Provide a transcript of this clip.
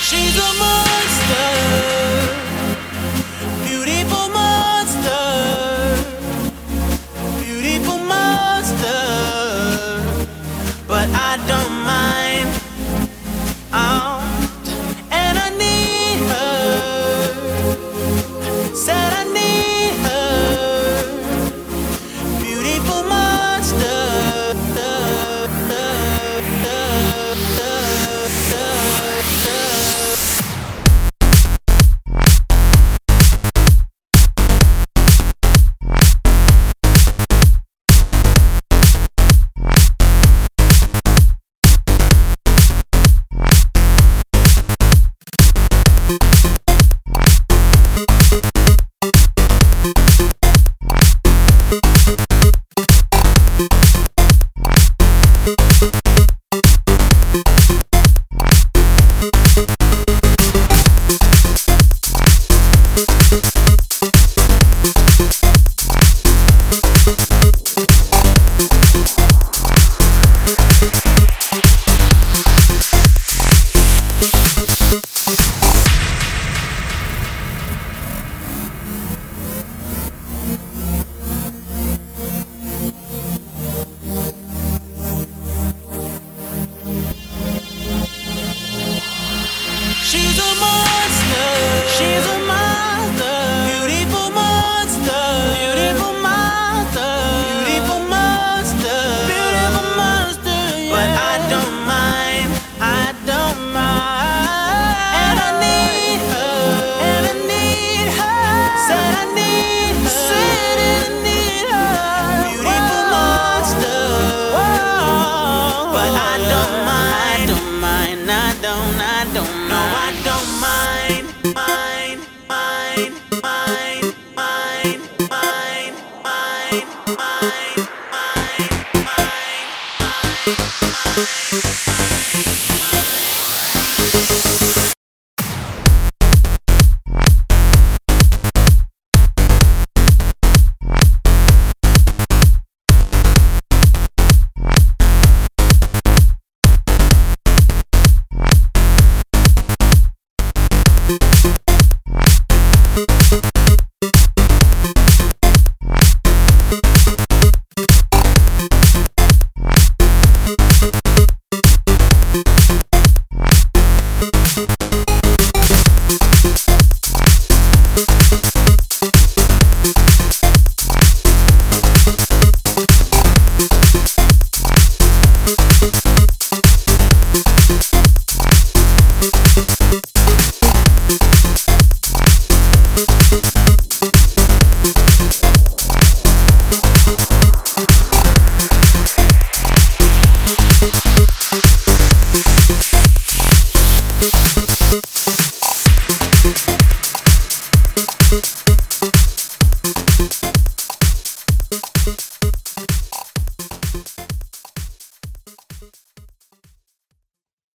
She's a monster, beautiful monster, beautiful monster. But I don't mind. Oh, and I need her. Said I need her. Beautiful monster. She's a monster. She's a monster. Beautiful monster. Beautiful monster. Beautiful monster. Beautiful monster. Yeah. But I don't mind. I don't mind. And I need her. And I need her. Said I need her. Said I need her. Beautiful monster. Whoa. But I don't mind. I don't mind. I don't. No, I don't mind, mind, mind, mind, mind, mind, mind, mind, Thank you.